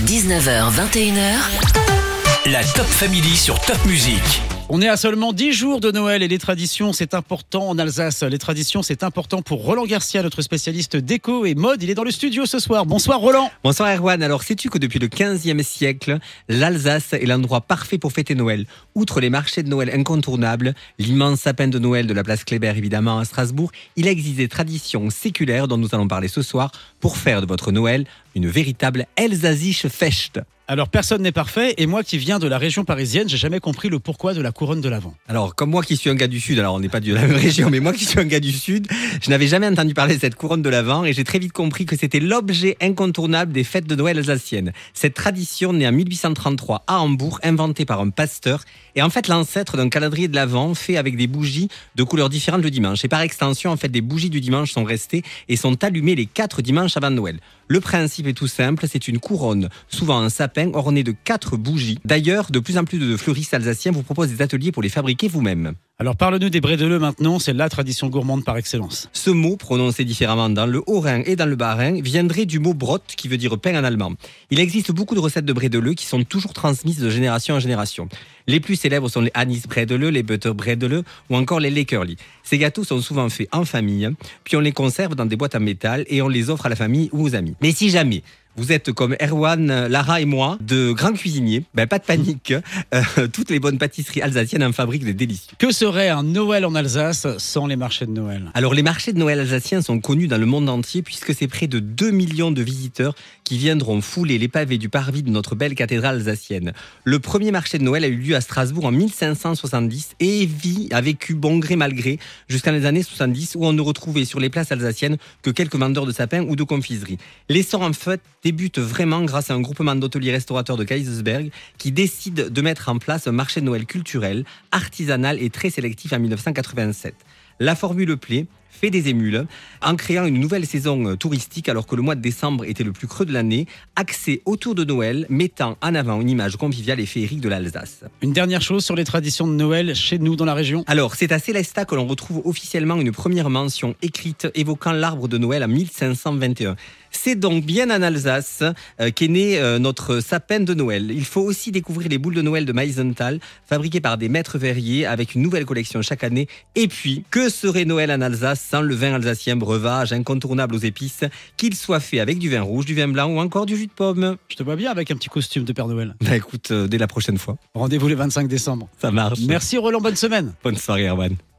19h, 21h. La Top Family sur Top Music. On est à seulement 10 jours de Noël et les traditions, c'est important en Alsace. Les traditions, c'est important pour Roland Garcia, notre spécialiste déco et mode. Il est dans le studio ce soir. Bonsoir Roland. Bonsoir Erwan. Alors sais-tu que depuis le 15e siècle, l'Alsace est l'endroit parfait pour fêter Noël. Outre les marchés de Noël incontournables, l'immense sapin de Noël de la place Kléber évidemment à Strasbourg, il existe des traditions séculaires dont nous allons parler ce soir pour faire de votre Noël une véritable Elsässische Fest. Alors personne n'est parfait et moi qui viens de la région parisienne, j'ai jamais compris le pourquoi de la couronne de l'Avent. Alors comme moi qui suis un gars du Sud, alors on n'est pas de la même région, mais moi qui suis un gars du Sud, je n'avais jamais entendu parler de cette couronne de l'Avent et j'ai très vite compris que c'était l'objet incontournable des fêtes de Noël alsaciennes. Cette tradition née en 1833 à Hambourg, inventée par un pasteur, est en fait l'ancêtre d'un calendrier de l'Avent fait avec des bougies de couleurs différentes le dimanche. Et par extension, en fait, les bougies du dimanche sont restées et sont allumées les 4 dimanches avant Noël. Le principe est tout simple, c'est une couronne, souvent un sapin orné de 4 bougies. D'ailleurs, de plus en plus de fleuristes alsaciens vous proposent des ateliers pour les fabriquer vous-même. Alors parle-nous des brédeleux maintenant, c'est la tradition gourmande par excellence. Ce mot, prononcé différemment dans le Haut-Rhin et dans le Bas-Rhin, viendrait du mot Brot, qui veut dire pain en allemand. Il existe beaucoup de recettes de brédeleux qui sont toujours transmises de génération en génération. Les plus célèbres sont les Anis brédeleux, les Butter brédeleux ou encore les Leckerli. Ces gâteaux sont souvent faits en famille, puis on les conserve dans des boîtes en métal et on les offre à la famille ou aux amis. Mais si jamais vous êtes comme Erwan, Lara et moi, de grands cuisiniers, pas de panique, toutes les bonnes pâtisseries alsaciennes en fabriquent des délicieux. Que serait un Noël en Alsace sans les marchés de Noël ? Alors les marchés de Noël alsaciens sont connus dans le monde entier puisque c'est près de 2 millions de visiteurs qui viendront fouler les pavés du parvis de notre belle cathédrale alsacienne. Le premier marché de Noël a eu lieu à Strasbourg en 1570 et a vécu bon gré mal gré jusqu'à les années 70 où on ne retrouvait sur les places alsaciennes que quelques vendeurs de sapins ou de confiseries. L'essor en fait débute vraiment grâce à un groupement d'hôteliers-restaurateurs de Kaysersberg qui décide de mettre en place un marché de Noël culturel, artisanal et très sélectif en 1987. La formule plaît, fait des émules, en créant une nouvelle saison touristique alors que le mois de décembre était le plus creux de l'année, axé autour de Noël, mettant en avant une image conviviale et féerique de l'Alsace. Une dernière chose sur les traditions de Noël chez nous dans la région ? Alors, c'est à Sélestat que l'on retrouve officiellement une première mention écrite évoquant l'arbre de Noël en 1521. C'est donc bien en Alsace qu'est né notre sapin de Noël. Il faut aussi découvrir les boules de Noël de Meisenthal, fabriquées par des maîtres verriers avec une nouvelle collection chaque année. Et puis, que serait Noël en Alsace sans le vin alsacien breuvage incontournable aux épices, qu'il soit fait avec du vin rouge, du vin blanc ou encore du jus de pomme. Je te vois bien avec un petit costume de Père Noël. Écoute, dès la prochaine fois. Rendez-vous le 25 décembre. Ça marche. Merci Roland, bonne semaine. Bonne soirée Erwan.